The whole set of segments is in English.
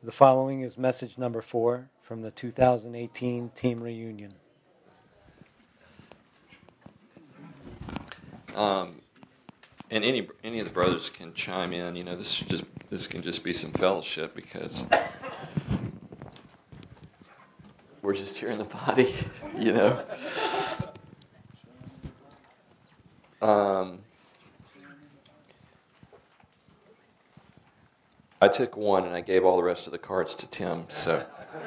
The following is message number 4 from the 2018 team reunion. And any of the brothers can chime in. You know, this can just be some fellowship because we're just here in the body. You know. I took one and I gave all the rest of the cards to Tim. So.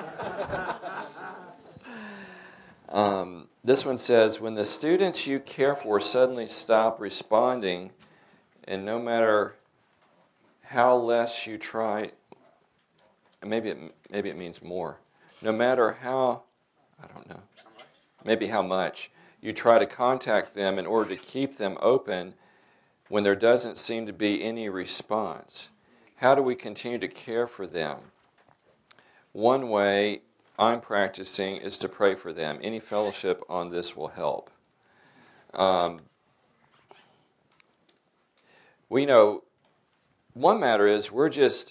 This one says, when the students you care for suddenly stop responding, and no matter how less you try, maybe it means more, no matter how, I don't know, maybe how much, you try to contact them in order to keep them open when there doesn't seem to be any response. How do we continue to care for them? One way I'm practicing is to pray for them. Any fellowship on this will help. We know one matter is we're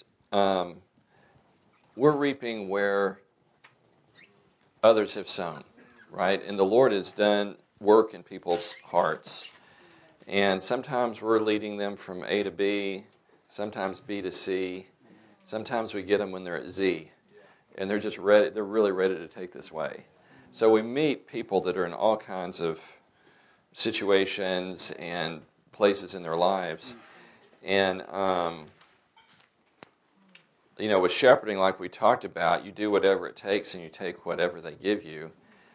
reaping where others have sown, right? And the Lord has done work in people's hearts. And sometimes we're leading them from A to B, sometimes B to C. Sometimes we get them when they're at Z. And they're just ready. They're really ready to take this way. So we meet people that are in all kinds of situations and places in their lives. And, with shepherding, like we talked about, you do whatever it takes and you take whatever they give you.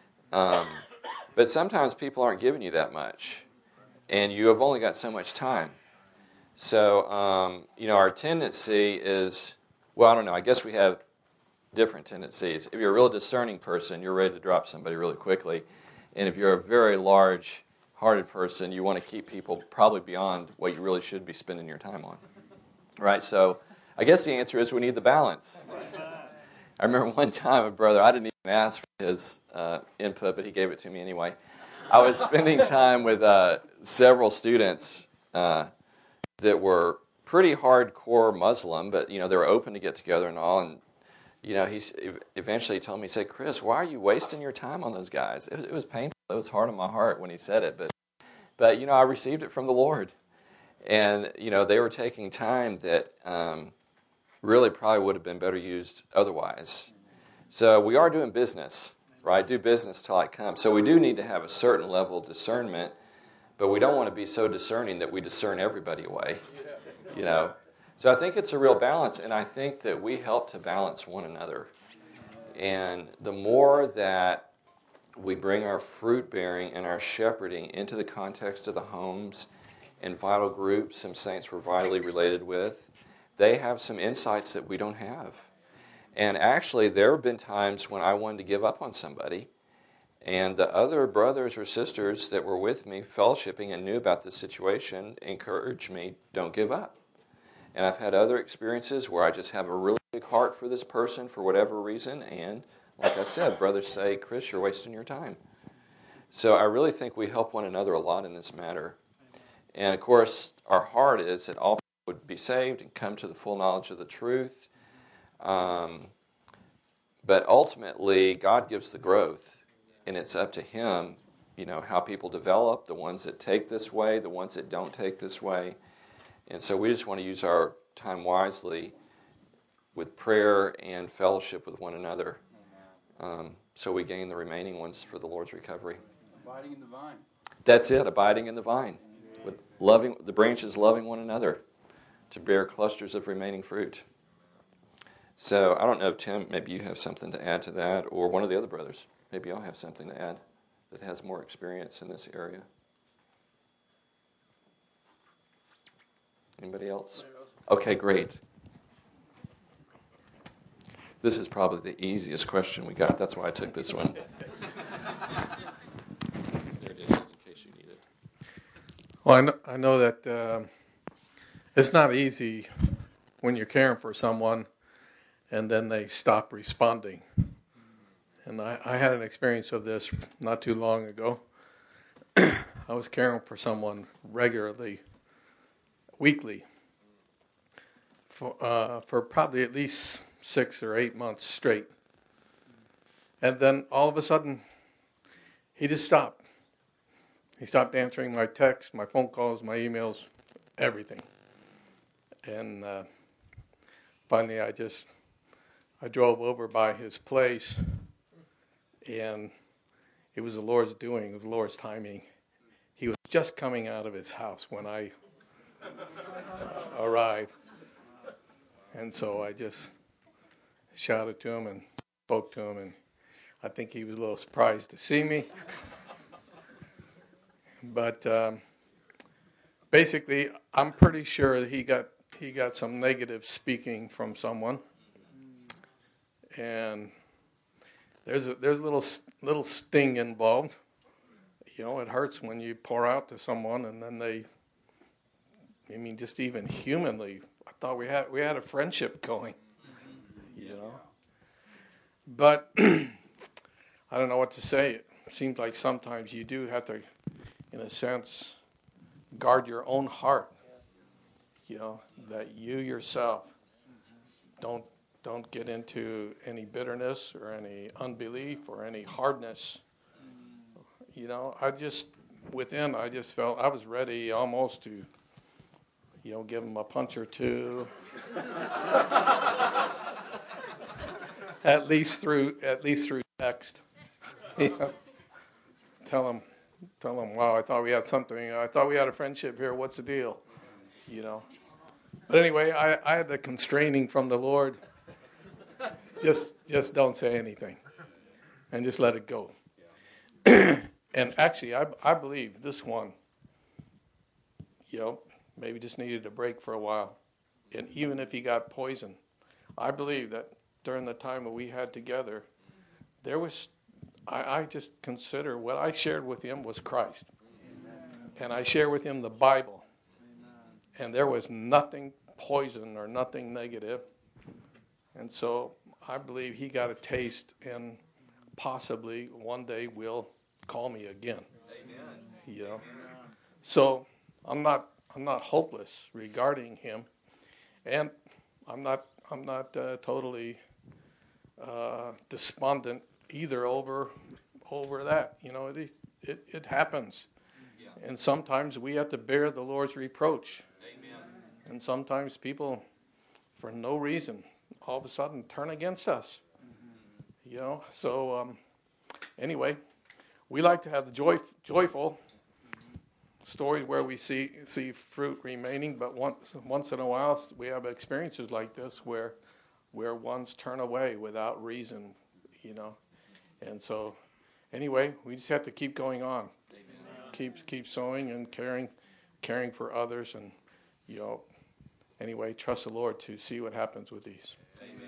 But sometimes people aren't giving you that much. And you have only got so much time. So, our tendency is, well, I don't know, I guess we have different tendencies. If you're a real discerning person, you're ready to drop somebody really quickly. And if you're a very large-hearted person, you want to keep people probably beyond what you really should be spending your time on. Right? So I guess the answer is we need the balance. I remember one time a brother, I didn't even ask for his input, but he gave it to me anyway. I was spending time with several students that were pretty hardcore Muslim, but, they were open to get together and all, and he eventually told me, he said, Chris, why are you wasting your time on those guys? It was painful. It was hard on my heart when he said it. But I received it from the Lord. And, they were taking time that really probably would have been better used otherwise. So we are doing business, right? Do business till I come. So we do need to have a certain level of discernment, but we don't want to be so discerning that we discern everybody away, So I think it's a real balance, and I think that we help to balance one another. And the more that we bring our fruit-bearing and our shepherding into the context of the homes and vital groups some saints were vitally related with, they have some insights that we don't have. And actually, there have been times when I wanted to give up on somebody, and the other brothers or sisters that were with me fellowshipping and knew about the situation encouraged me, don't give up. And I've had other experiences where I just have a really big heart for this person for whatever reason. And like I said, brothers say, Chris, you're wasting your time. So I really think we help one another a lot in this matter. And of course, our heart is that all people would be saved and come to the full knowledge of the truth. But ultimately, God gives the growth. And it's up to Him, how people develop, the ones that take this way, the ones that don't take this way. And so we just want to use our time wisely with prayer and fellowship with one another, so we gain the remaining ones for the Lord's recovery. Abiding in the vine. That's it, abiding in the vine, with loving the branches, loving one another to bear clusters of remaining fruit. So I don't know, Tim, maybe you have something to add to that, or one of the other brothers. Maybe y'all have something to add that has more experience in this area. Anybody else? Okay, great. This is probably the easiest question we got. That's why I took this one. There it is, just in case you need it. Well, I know that it's not easy when you're caring for someone and then they stop responding. And I had an experience of this not too long ago. I was caring for someone regularly, weekly, for probably at least 6 or 8 months straight. And then all of a sudden, he just stopped. He stopped answering my texts, my phone calls, my emails, everything. And finally, I drove over by his place, and it was the Lord's doing. It was the Lord's timing. He was just coming out of his house when I arrived. And so I just shouted to him and spoke to him, and I think he was a little surprised to see me. But basically, I'm pretty sure that he got some negative speaking from someone, and there's a little sting involved. You know, it hurts when you pour out to someone, and then just even humanly, I thought we had a friendship going. You know, but I don't know what to say. It seems like sometimes you do have to, in a sense, guard your own heart. You know, that you yourself don't get into any bitterness or any unbelief or any hardness. You know, I just felt I was ready almost to, you know, give him a punch or two. at least through text. You know, tell him, wow, I thought we had something. I thought we had a friendship here. What's the deal? You know. But anyway, I had the constraining from the Lord. Just don't say anything, and just let it go. And actually, I believe this one, you know, maybe just needed a break for a while. And even if he got poisoned, I believe that during the time that we had together, I just consider what I shared with him was Christ. Amen. And I shared with him the Bible. Amen. And there was nothing poison or nothing negative. And so I believe he got a taste, and possibly one day will call me again. Amen. You know. So I'm not hopeless regarding him, and I'm not totally despondent either over that. You know, it happens, and sometimes we have to bear the Lord's reproach. Amen. And sometimes people, for no reason, all of a sudden turn against us. Mm-hmm. You know, so anyway, we like to have the joyful stories where we see fruit remaining, but once in a while we have experiences like this where ones turn away without reason, you know. And so anyway, we just have to keep going on. Amen. Keep sowing and caring for others, and you know, anyway, trust the Lord to see what happens with these. Amen.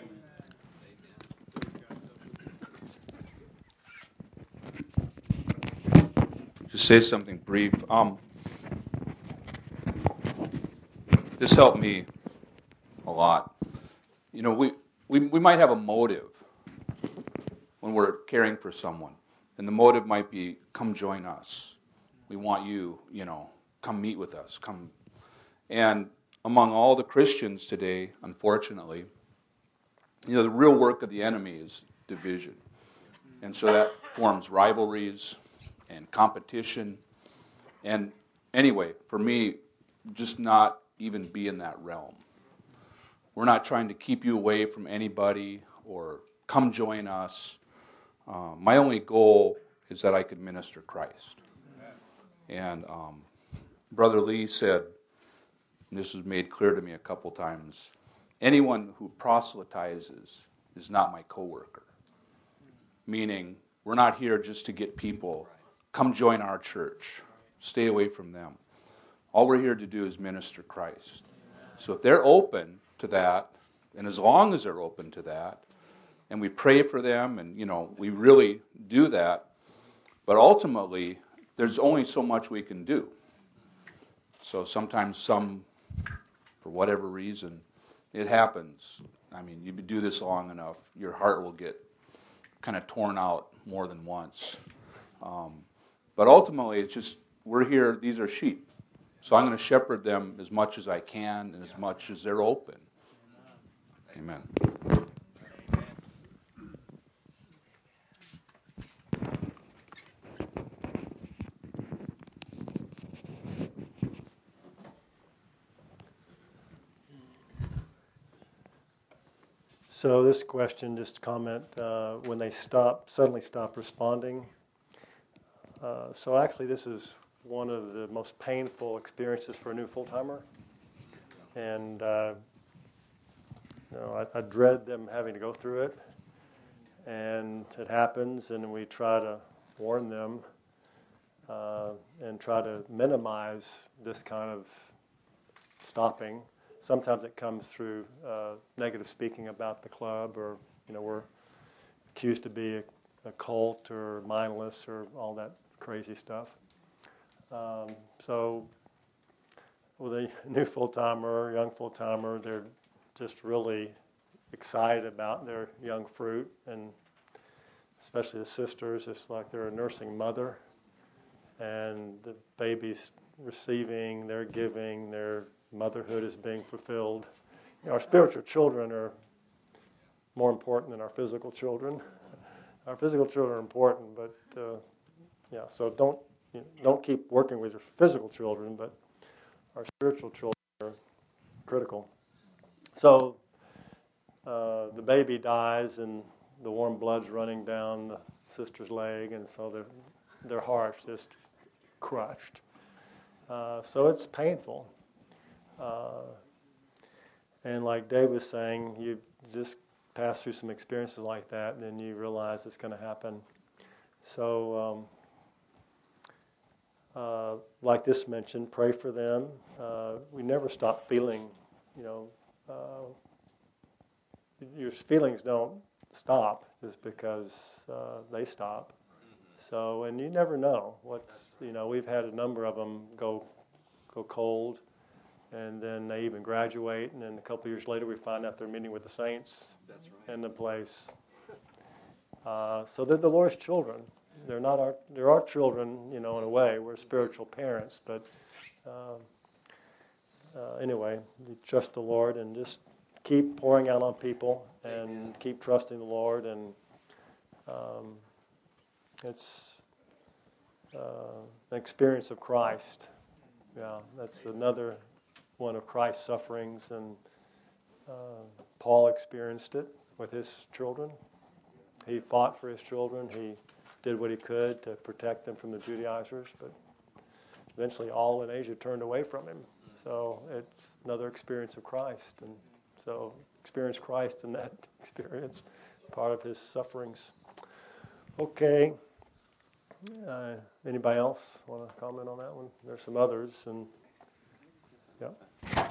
To say something brief. This helped me a lot. You know, we might have a motive when we're caring for someone, and the motive might be, come join us. We want you, you know, come meet with us. Come. And among all the Christians today, unfortunately, you know, the real work of the enemy is division. And so that forms rivalries and competition. And anyway, for me, just not even be in that realm. We're not trying to keep you away from anybody or come join us. My only goal is that I could minister Christ. And Brother Lee said, and this was made clear to me a couple times, anyone who proselytizes is not my coworker. Meaning, we're not here just to get people, come join our church. Stay away from them. All we're here to do is minister Christ. So if they're open to that, and as long as they're open to that, and we pray for them, and, you know, we really do that, but ultimately, there's only so much we can do. So sometimes for whatever reason, it happens. I mean, you do this long enough, your heart will get kind of torn out more than once. But ultimately, it's just, we're here, these are sheep. So I'm going to shepherd them as much as I can and as much as they're open. Amen. So this question, just comment, when they suddenly stop responding. So actually this is one of the most painful experiences for a new full-timer. And I dread them having to go through it. And it happens, and we try to warn them and try to minimize this kind of stopping. Sometimes it comes through negative speaking about the club, or we're accused to be a cult or mindless or all that crazy stuff. So with a new full-timer, young full-timer, they're just really excited about their young fruit, and especially the sisters. It's like they're a nursing mother, and the baby's receiving, they're giving, their motherhood is being fulfilled. Our spiritual children are more important than our physical children. Our physical children are important, but so don't keep working with your physical children, but our spiritual children are critical. So the baby dies, and the warm blood's running down the sister's leg, and so their heart's just crushed. So it's painful. And like Dave was saying, you just pass through some experiences like that, and then you realize it's going to happen. So, like this mentioned, pray for them. We never stop feeling, your feelings don't stop just because they stop. So, and you never know we've had a number of them go cold, and then they even graduate, and then a couple of years later we find out they're meeting with the saints in the place. So they're the Lord's children. They're our children, in a way. We're spiritual parents, but anyway, you trust the Lord and just keep pouring out on people and keep trusting the Lord, and it's an experience of Christ. Yeah, that's another one of Christ's sufferings, and Paul experienced it with his children. He fought for his children. He did what he could to protect them from the Judaizers, but eventually all in Asia turned away from him. So it's another experience of Christ, and so experience Christ in that experience, part of his sufferings. Okay. Anybody else want to comment on that one? There's some others, and yeah.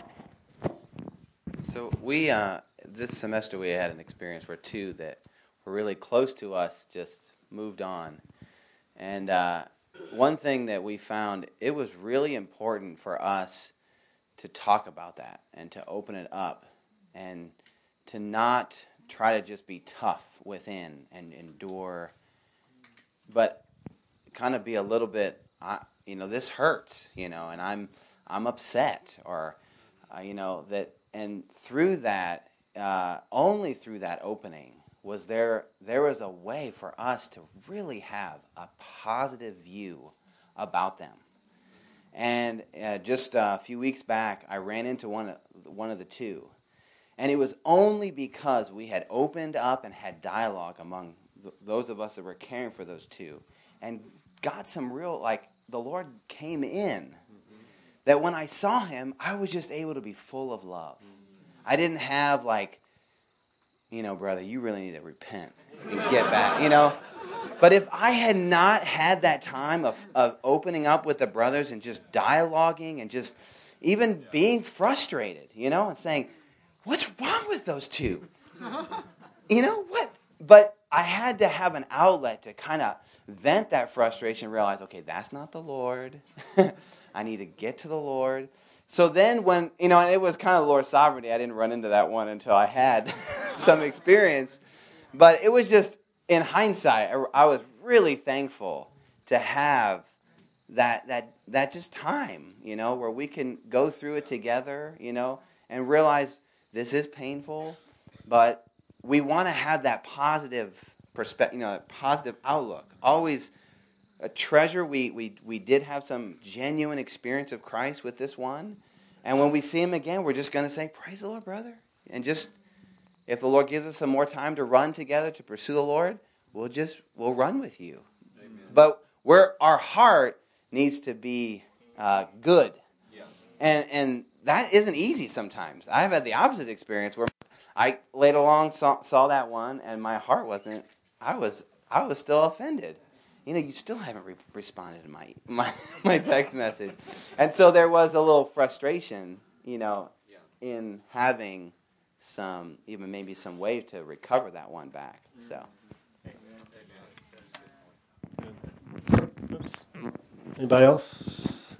So we this semester we had an experience where two that were really close to us just moved on, and one thing that we found, it was really important for us to talk about that and to open it up and to not try to just be tough within and endure, but kind of be a little bit, this hurts, and I'm upset, or that, and through that, only through that opening was there was a way for us to really have a positive view about them. And just a few weeks back, I ran into one of the two, and it was only because we had opened up and had dialogue among those of us that were caring for those two, and got some real, the Lord came in, that when I saw him, I was just able to be full of love. I didn't have brother, you really need to repent and get back, But if I had not had that time of opening up with the brothers and just dialoguing and just even being frustrated, and saying, what's wrong with those two? What? But I had to have an outlet to kind of vent that frustration, realize, okay, that's not the Lord. I need to get to the Lord. So then when, and it was kind of the Lord's sovereignty. I didn't run into that one until I had some experience. But it was just, in hindsight, I was really thankful to have that just time, where we can go through it together, and realize this is painful, but we want to have that positive perspective, that positive outlook. Always a treasure. We did have some genuine experience of Christ with this one, and when we see him again, we're just going to say, "Praise the Lord, brother," and just if the Lord gives us some more time to run together to pursue the Lord, we'll run with you. Amen. But our heart needs to be good, and that isn't easy sometimes. I've had the opposite experience where I laid along, saw that one, and my heart wasn't. I was still offended. You still haven't responded to my text message, and so there was a little frustration, in having maybe some way to recover that one back. So. Oops. Anybody else?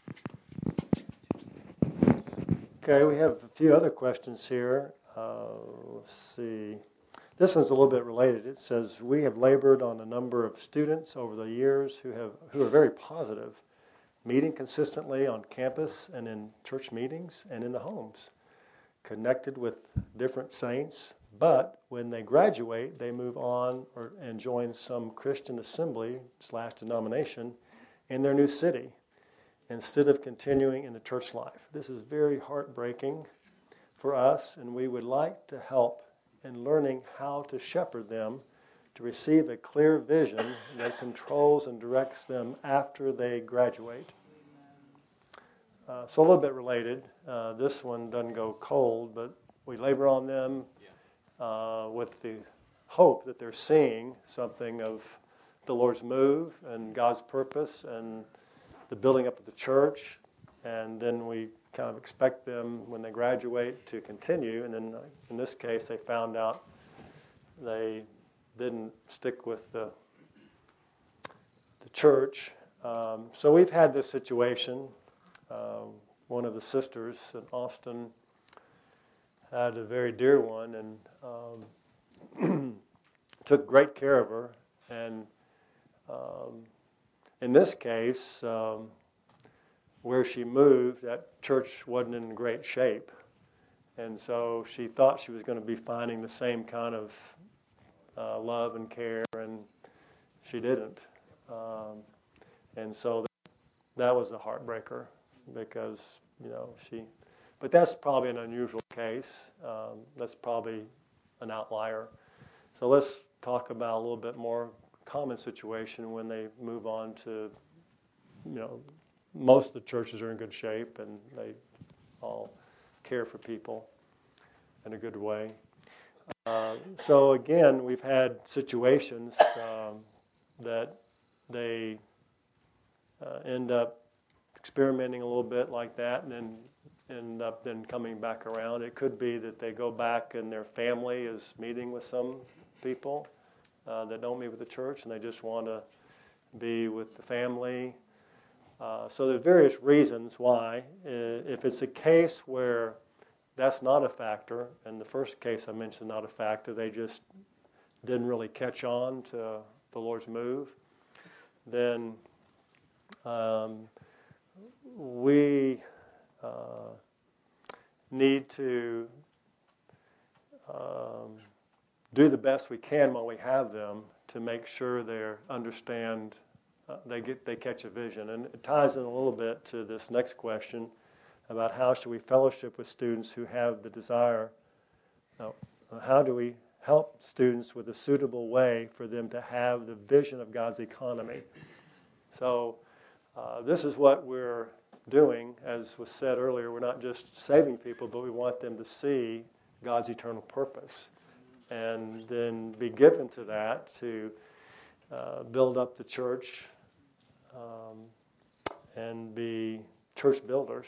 Okay, we have a few other questions here. Let's see. This one's a little bit related. It says, we have labored on a number of students over the years who are very positive, meeting consistently on campus and in church meetings and in the homes, connected with different saints, but when they graduate, they move on and join some Christian assembly/denomination in their new city instead of continuing in the church life. This is very heartbreaking for us, and we would like to help in learning how to shepherd them to receive a clear vision that controls and directs them after they graduate. So a little bit related. This one doesn't go cold, but we labor on them with the hope that they're seeing something of the Lord's move and God's purpose and the building up of the church. And then we kind of expect them, when they graduate, to continue. And then in this case, they found out they didn't stick with the church. So we've had this situation. One of the sisters in Austin had a very dear one and took great care of her. And in this case, where she moved, that church wasn't in great shape. And so she thought she was going to be finding the same kind of love and care, and she didn't. And so that was a heartbreaker because, but that's probably an unusual case. That's probably an outlier. So let's talk about a little bit more common situation when they move on to, most of the churches are in good shape and they all care for people in a good way. So again, we've had situations that they end up experimenting a little bit like that and then end up then coming back around. It could be that they go back and their family is meeting with some people that don't meet with the church and they just want to be with the family. So there's various reasons why. If it's a case where that's not a factor, and the first case I mentioned not a factor, they just didn't really catch on to the Lord's move, then we need to do the best we can while we have them to make sure they understand, they catch a vision. And it ties in a little bit to this next question about how should we fellowship with students who have the desire. How do we help students with a suitable way for them to have the vision of God's economy? So this is what we're doing. As was said earlier, we're not just saving people, but we want them to see God's eternal purpose and then be given to that to build up the church and be church builders.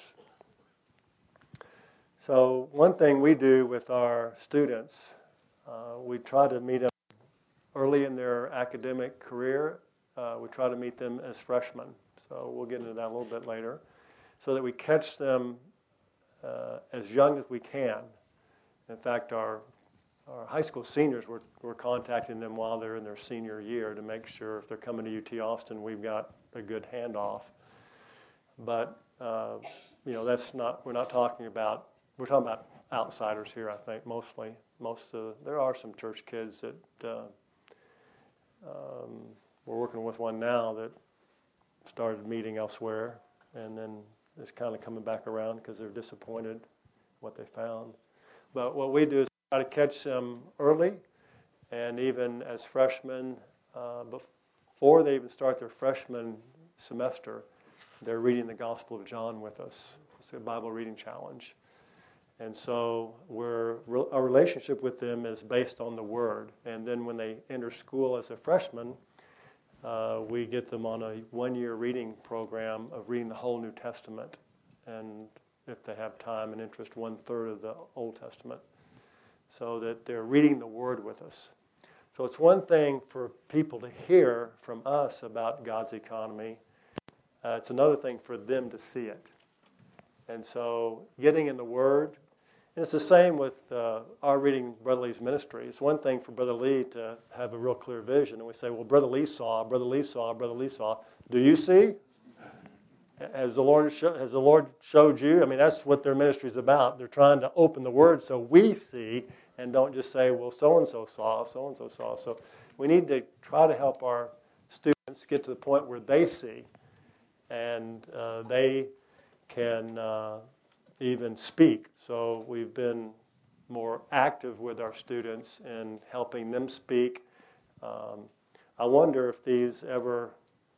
So one thing we do with our students, we try to meet them early in their academic career. We try to meet them as freshmen. So we'll get into that a little bit later. So that we catch them as young as we can. In fact, our high school seniors, we're contacting them while they're in their senior year to make sure if they're coming to UT Austin, we've got a good handoff. But, we're talking about outsiders here, I think, mostly there are some church kids that we're working with one now that started meeting elsewhere, and then is kind of coming back around because they're disappointed what they found. But what we do is try to catch them early, and even as freshmen, before they even start their freshman semester, they're reading the Gospel of John with us. It's a Bible reading challenge. And so our relationship with them is based on the Word. And then when they enter school as a freshman, we get them on a one-year reading program of reading the whole New Testament. And if they have time and interest, 1/3 of the Old Testament. So that they're reading the Word with us. So it's one thing for people to hear from us about God's economy. It's another thing for them to see it. And so getting in the Word, and it's the same with our reading Brother Lee's ministry. It's one thing for Brother Lee to have a real clear vision, and we say, well, Brother Lee saw, Brother Lee saw, Brother Lee saw. Do you see? Has the Lord showed you? I mean, that's what their ministry is about. They're trying to open the Word so we see, and don't just say, well, so-and-so saw, so-and-so saw. So we need to try to help our students get to the point where they see, and they can even speak. So we've been more active with our students in helping them speak. I wonder if these ever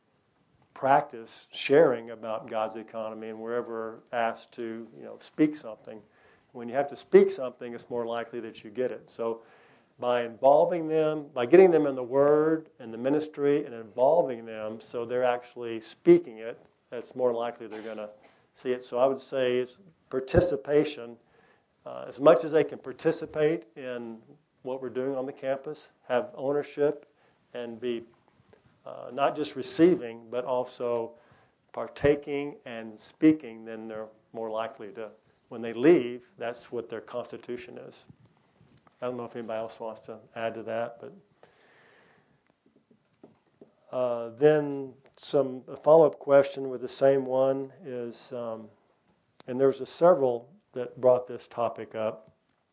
practice sharing about God's economy and we're ever asked to, speak something. When you have to speak something, it's more likely that you get it. So by involving them, by getting them in the Word and the ministry and involving them so they're actually speaking it, that's more likely they're going to see it. So I would say it's participation. As much as they can participate in what we're doing on the campus, have ownership, and be not just receiving, but also partaking and speaking, then they're more likely to, when they leave, that's what their constitution is. I don't know if anybody else wants to add to that, but then a follow-up question with the same one is, and there's several that brought this topic up.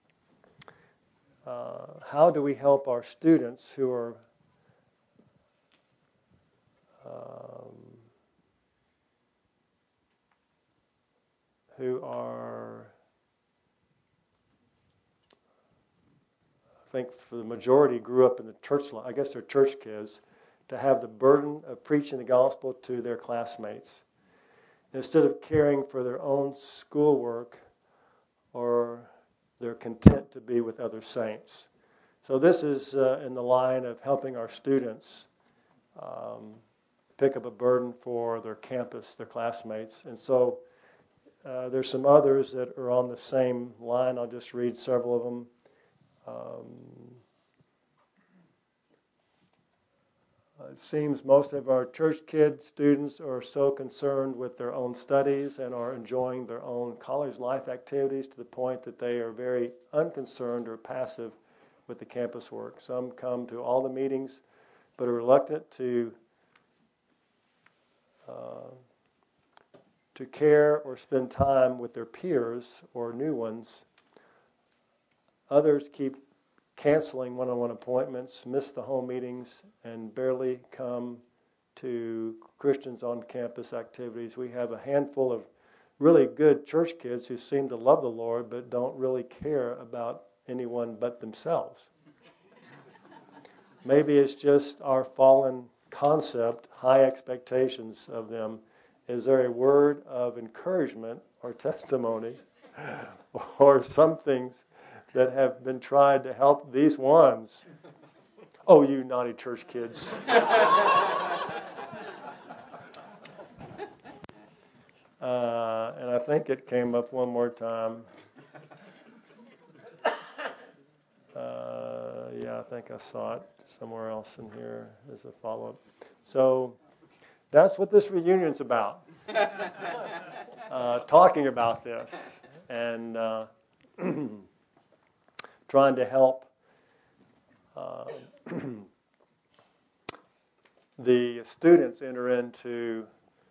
How do we help our students who are I think for the majority grew up in the church life, I guess they're church kids, to have the burden of preaching the gospel to their classmates instead of caring for their own schoolwork, or they're content to be with other saints. So this is in the line of helping our students pick up a burden for their campus, their classmates. And so there's some others that are on the same line. I'll just read several of them. It seems most of our church kid students are so concerned with their own studies and are enjoying their own college life activities to the point that they are very unconcerned or passive with the campus work. Some come to all the meetings but are reluctant to care or spend time with their peers or new ones. Others keep canceling one-on-one appointments, miss the home meetings, and barely come to Christians on campus activities. We have a handful of really good church kids who seem to love the Lord but don't really care about anyone but themselves. Maybe it's just our fallen concept, high expectations of them. Is there a word of encouragement or testimony or some things that have been tried to help these ones? Oh, you naughty church kids. And I think it came up one more time. Yeah, I think I saw it somewhere else in here as a follow-up. So that's what this reunion's about. Talking about this and trying to help the students enter into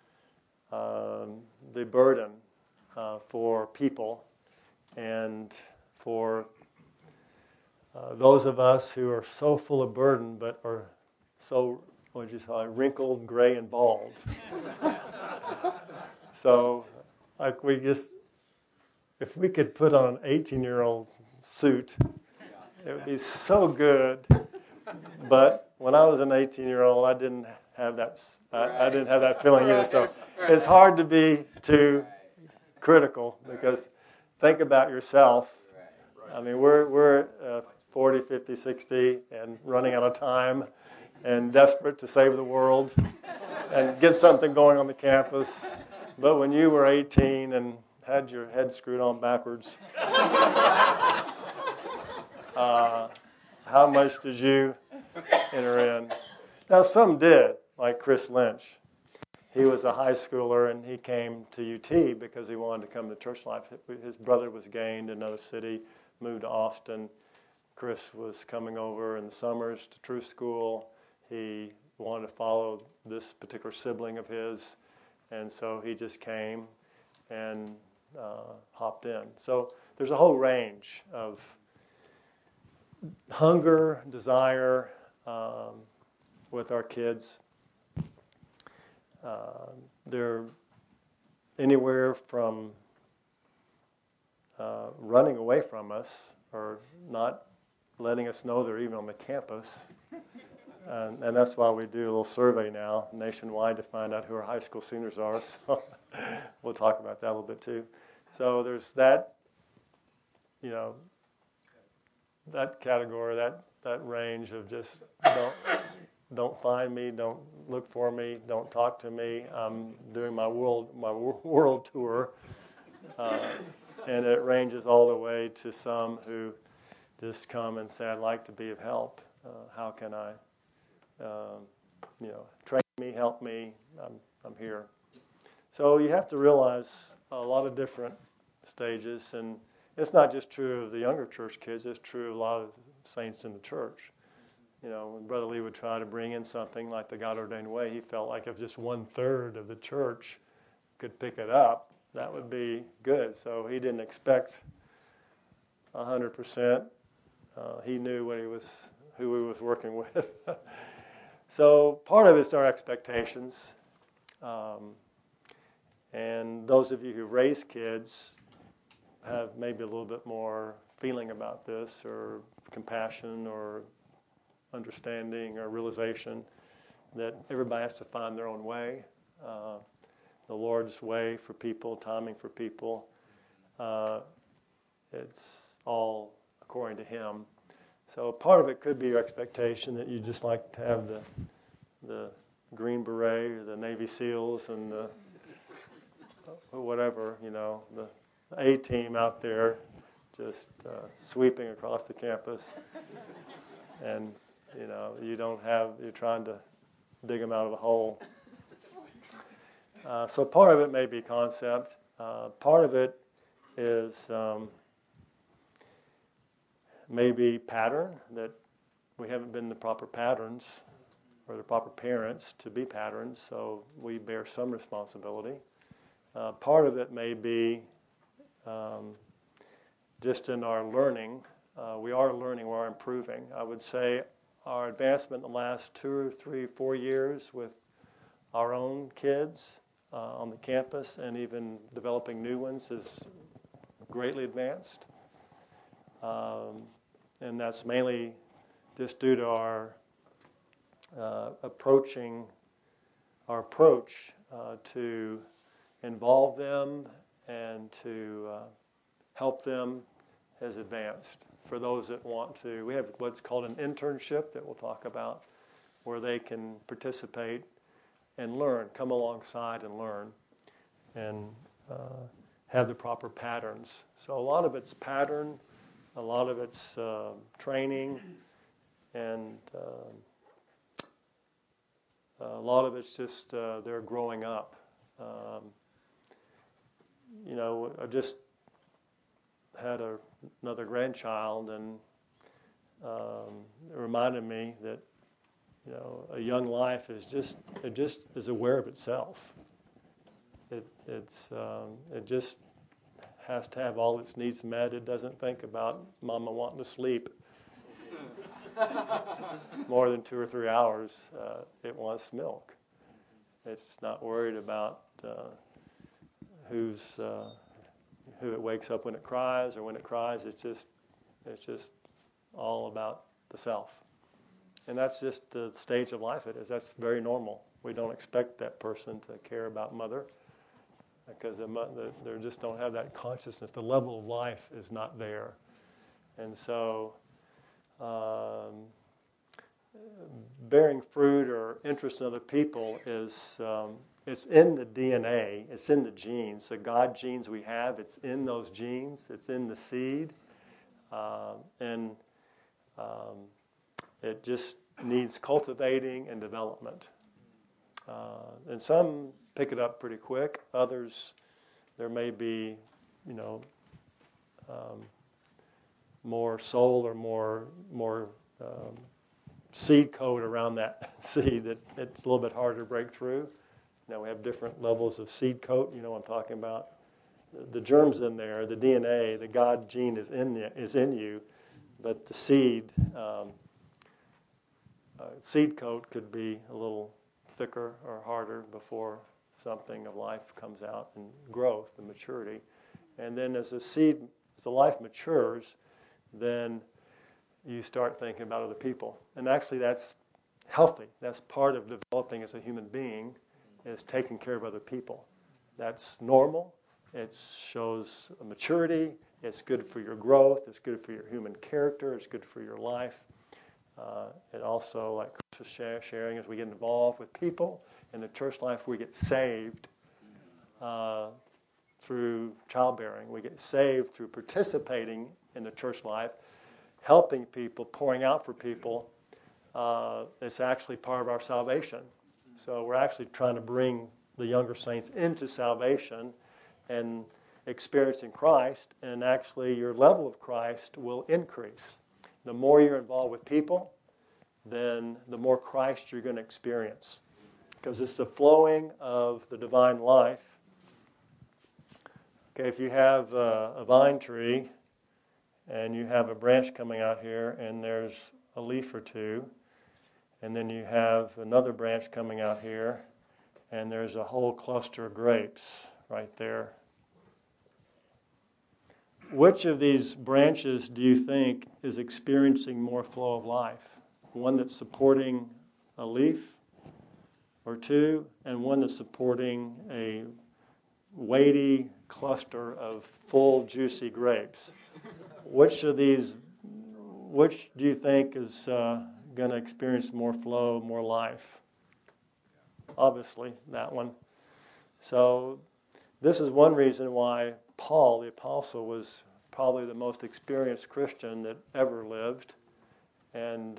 the burden for people and for those of us who are so full of burden but are so, what did you say, wrinkled, gray, and bald. So, like if we could put on an 18-year-old suit, it would be so good. But when I was an 18-year-old, I didn't have that. I didn't have that feeling either. So it's hard to be too critical, because think about yourself. I mean, we're 40, 50, 60, and running out of time, and desperate to save the world and get something going on the campus. But when you were 18 and had your head screwed on backwards, how much did you enter in? Now, some did, like Chris Lynch. He was a high schooler, and he came to UT because he wanted to come to church life. His brother was gained in another city, moved to Austin. Chris was coming over in the summers to Truth School. He wanted to follow this particular sibling of his, and so he just came and hopped in. So there's a whole range of hunger, desire with our kids. They're anywhere from running away from us or not letting us know they're even on the campus. And that's why we do a little survey now nationwide to find out who our high school seniors are. So we'll talk about that a little bit too. So there's that, that category, that range of just don't find me, don't look for me, don't talk to me. I'm doing my world tour, and it ranges all the way to some who just come and say, "I'd like to be of help. How can I, train me, help me? I'm here." So you have to realize a lot of different stages, and it's not just true of the younger church kids. It's true of a lot of saints in the church. When Brother Lee would try to bring in something like the God Ordained Way, he felt like if just 1/3 of the church could pick it up, that would be good. So he didn't expect 100%. He knew who he was working with. So part of it's our expectations. And those of you who raise kids have maybe a little bit more feeling about this, or compassion, or understanding, or realization that everybody has to find their own way. The Lord's way for people, timing for people. It's all according to Him. So part of it could be your expectation that you just like to have the Green Beret, or the Navy SEALs, and the whatever, the A-team out there just sweeping across the campus. And, you're trying to dig them out of a hole. So part of it may be concept. Part of it is maybe pattern, that we haven't been the proper patterns or the proper parents to be patterns, so we bear some responsibility. Part of it may be just in our learning. We are learning, we are improving. I would say our advancement in the last 2 or 3, 4 years with our own kids on the campus, and even developing new ones, is greatly advanced. And that's mainly just due to our approach to involve them and to help them has advanced. For those that want to, we have what's called an internship that we'll talk about, where they can participate and learn, come alongside and learn, and have the proper patterns. So a lot of it's pattern, a lot of it's training, and a lot of it's just they're growing up. I just had another grandchild, and it reminded me that a young life is just is aware of itself. It just has to have all its needs met. It doesn't think about mama wanting to sleep. more than 2 or 3 hours, it wants milk. It's not worried about who it wakes up when it cries or when it cries. It's just all about the self. And that's just the stage of life it is. That's very normal. We don't expect that person to care about mother because they just don't have that consciousness. The level of life is not there. And so bearing fruit or interest in other people is it's in the DNA, it's in the genes. The God genes we have, it's in those genes, it's in the seed. And it just needs cultivating and development. And some pick it up pretty quick. Others, there may be, more soul or more seed coat around that seed that it's a little bit harder to break through. We have different levels of seed coat. You know what I'm talking about. The germ's in there, the DNA, the God gene is in you, but the seed coat could be a little thicker or harder before something of life comes out and growth and maturity. And then as the life matures, then you start thinking about other people. And actually that's healthy. That's part of developing as a human being, is taking care of other people. That's normal. It shows a maturity. It's good for your growth. It's good for your human character. It's good for your life. It also, like Chris was sharing, as we get involved with people in the church life, we get saved through childbearing. We get saved through participating in the church life, helping people, pouring out for people. It's actually part of our salvation. So we're actually trying to bring the younger saints into salvation and experiencing Christ, and actually your level of Christ will increase. The more you're involved with people, then the more Christ you're going to experience. Because it's the flowing of the divine life. Okay, if you have a vine tree and you have a branch coming out here and there's a leaf or two, and then you have another branch coming out here and there's a whole cluster of grapes right there. Which of these branches do you think is experiencing more flow of life? One that's supporting a leaf or two, and one that's supporting a weighty cluster of full, juicy grapes. Which do you think is going to experience more flow, more life? Obviously, that one. So this is one reason why Paul, the apostle, was probably the most experienced Christian that ever lived, and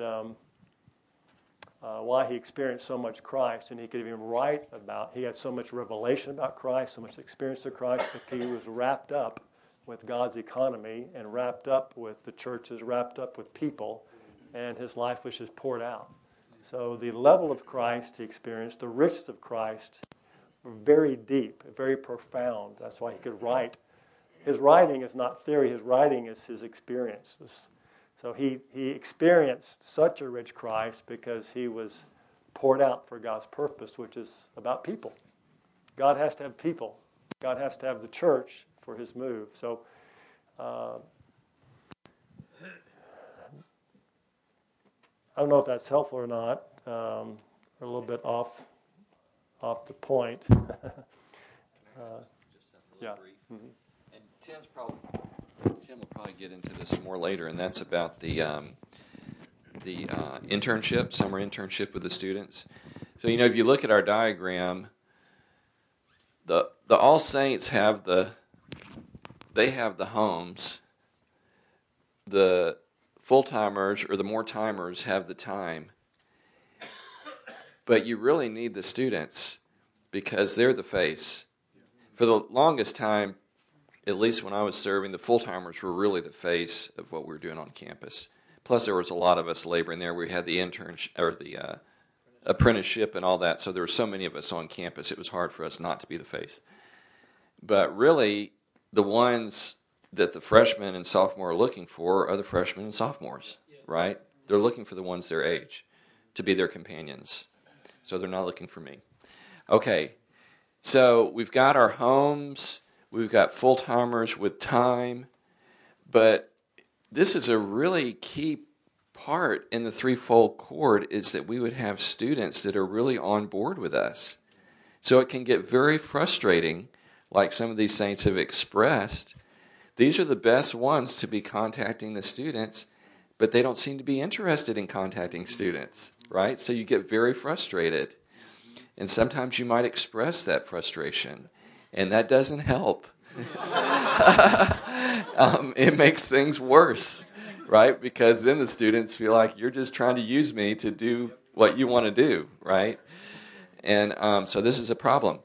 why he experienced so much Christ, and he could even write about, he had so much revelation about Christ, so much experience of Christ, that he was wrapped up with God's economy and wrapped up with the churches, wrapped up with people, and his life was just poured out. So the level of Christ he experienced, the riches of Christ, were very deep, very profound. That's why he could write. His writing is not theory, his writing is his experiences. So he experienced such a rich Christ because he was poured out for God's purpose, which is about people. God has to have people. God has to have the church for his move. So I don't know if that's helpful or not. We're a little bit off the point. Just a little brief. Mm-hmm. And Tim will probably get into this more later, and that's about the internship, summer internship with the students. So if you look at our diagram, the All Saints have the homes. The full-timers or the more-timers have the time. But you really need the students because they're the face. For the longest time, at least when I was serving, the full-timers were really the face of what we were doing on campus. Plus, there was a lot of us laboring there. We had the internship or the apprenticeship and all that, so there were so many of us on campus, it was hard for us not to be the face. But really, the ones that the freshmen and sophomore are looking for are the freshmen and sophomores, right? They're looking for the ones their age to be their companions. So they're not looking for me. Okay, so we've got our homes, we've got full-timers with time, but this is a really key part in the threefold cord, is that we would have students that are really on board with us. So it can get very frustrating, like some of these saints have expressed. These are the best ones to be contacting the students, but they don't seem to be interested in contacting students, right? So you get very frustrated. And sometimes you might express that frustration, and that doesn't help. It makes things worse, right? Because then the students feel like you're just trying to use me to do what you want to do, right? And so this is a problem.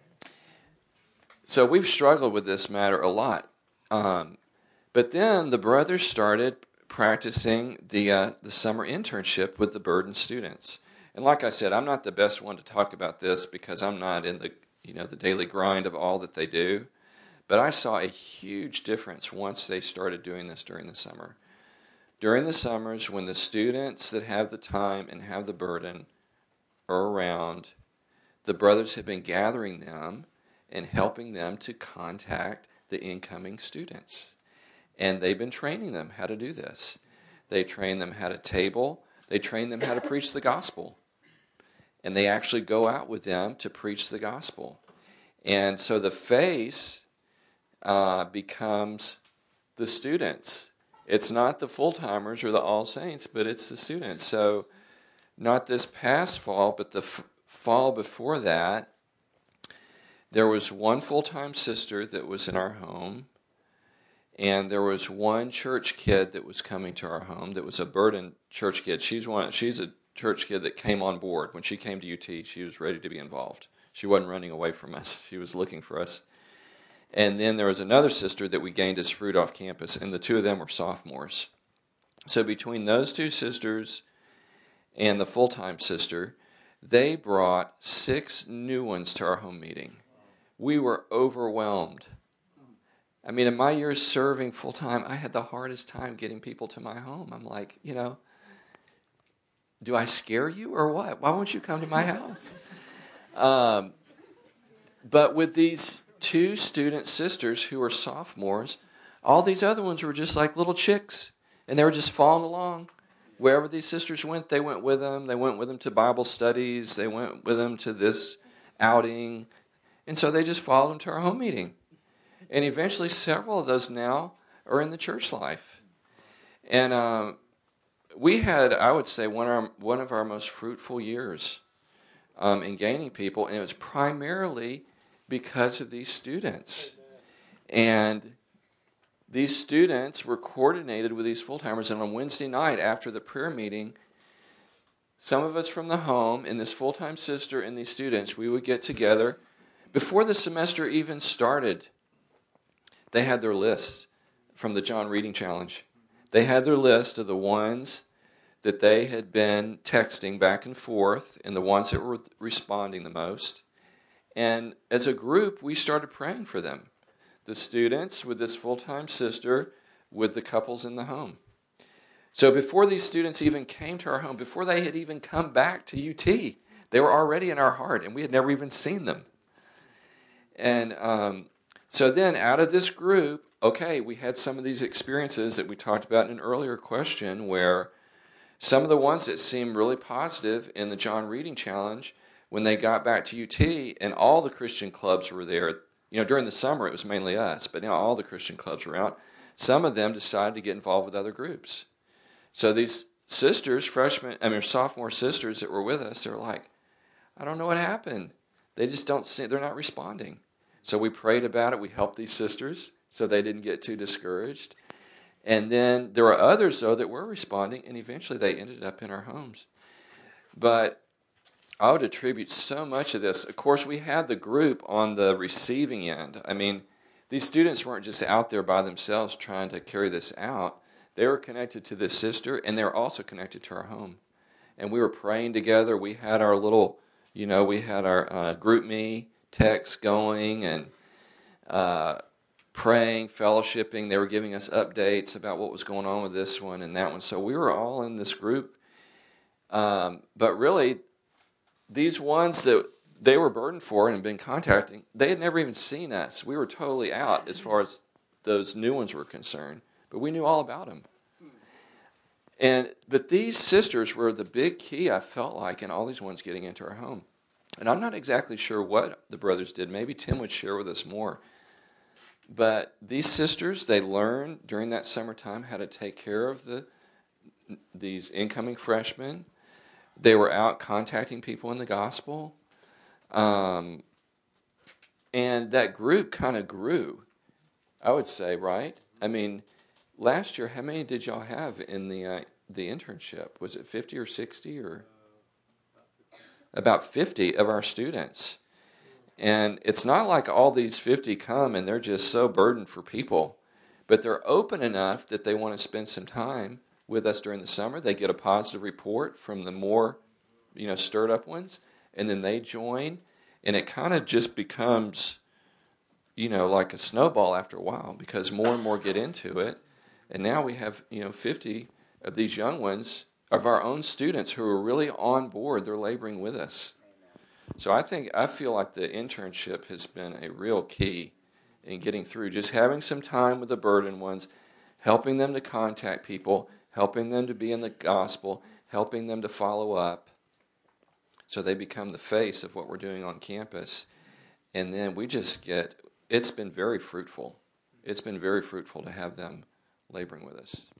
So we've struggled with this matter a lot. But then the brothers started practicing the summer internship with the burdened students. And like I said, I'm not the best one to talk about this because I'm not in the daily grind of all that they do. But I saw a huge difference once they started doing this during the summer. During the summers, when the students that have the time and have the burden are around, the brothers have been gathering them and helping them to contact the incoming students. And they've been training them how to do this. They train them how to table. They train them how to preach the gospel. And they actually go out with them to preach the gospel. And so the face becomes the students. It's not the full-timers or the All Saints, but it's the students. So not this past fall, but the fall before that, there was one full-time sister that was in our home, and there was one church kid that was coming to our home that was a burdened church kid. She's a church kid that came on board. When she came to UT, she was ready to be involved. She wasn't running away from us. She was looking for us. And then there was another sister that we gained as fruit off campus, and the two of them were sophomores. So between those two sisters and the full-time sister, they brought 6 new ones to our home meeting. We were overwhelmed. I mean, in my years serving full-time, I had the hardest time getting people to my home. I'm like, do I scare you or what? Why won't you come to my house? But with these 2 student sisters who were sophomores, all these other ones were just like little chicks, and they were just following along. Wherever these sisters went, they went with them. They went with them to Bible studies. They went with them to this outing. And so they just followed them to our home meeting. And eventually several of those now are in the church life. And we had, I would say, one of our most fruitful years in gaining people, and it was primarily because of these students. And these students were coordinated with these full-timers, and on Wednesday night after the prayer meeting, some of us from the home and this full-time sister and these students, we would get together. Before the semester even started, they had their list from the John Reading Challenge. They had their list of the ones that they had been texting back and forth and the ones that were responding the most. And as a group, we started praying for them. The students with this full-time sister with the couples in the home. So before these students even came to our home, before they had even come back to UT, they were already in our heart, and we had never even seen them. And so then out of this group, we had some of these experiences that we talked about in an earlier question, where some of the ones that seemed really positive in the John Reading Challenge, when they got back to UT and all the Christian clubs were there, during the summer it was mainly us, but now all the Christian clubs were out, some of them decided to get involved with other groups. So these sisters, sophomore sisters that were with us, they were like, I don't know what happened. They just they're not responding. So we prayed about it. We helped these sisters so they didn't get too discouraged. And then there were others, though, that were responding, and eventually they ended up in our homes. But I would attribute so much of this. Of course, we had the group on the receiving end. I mean, these students weren't just out there by themselves trying to carry this out. They were connected to this sister, and they were also connected to our home. And we were praying together. We had our little, we had our group me text going, and praying, fellowshipping. They were giving us updates about what was going on with this one and that one. So we were all in this group. But really, these ones that they were burdened for and had been contacting, they had never even seen us. We were totally out as far as those new ones were concerned. But we knew all about them. But these sisters were the big key, I felt like, in all these ones getting into our home. And I'm not exactly sure what the brothers did. Maybe Tim would share with us more. But these sisters, they learned during that summertime how to take care of these incoming freshmen. They were out contacting people in the gospel. And that group kind of grew, I would say, right? I mean, last year, how many did y'all have in the internship? Was it 50 or 60 or? About 50 of our students. And it's not like all these 50 come and they're just so burdened for people, but they're open enough that they want to spend some time with us during the summer. They get a positive report from the more, stirred up ones, and then they join, and it kind of just becomes, like a snowball after a while because more and more get into it. And now we have, 50 of these young ones of our own students who are really on board. They're laboring with us. So I feel like the internship has been a real key in getting through, just having some time with the burdened ones, helping them to contact people, helping them to be in the gospel, helping them to follow up, so they become the face of what we're doing on campus. And then it's been very fruitful. It's been very fruitful to have them laboring with us.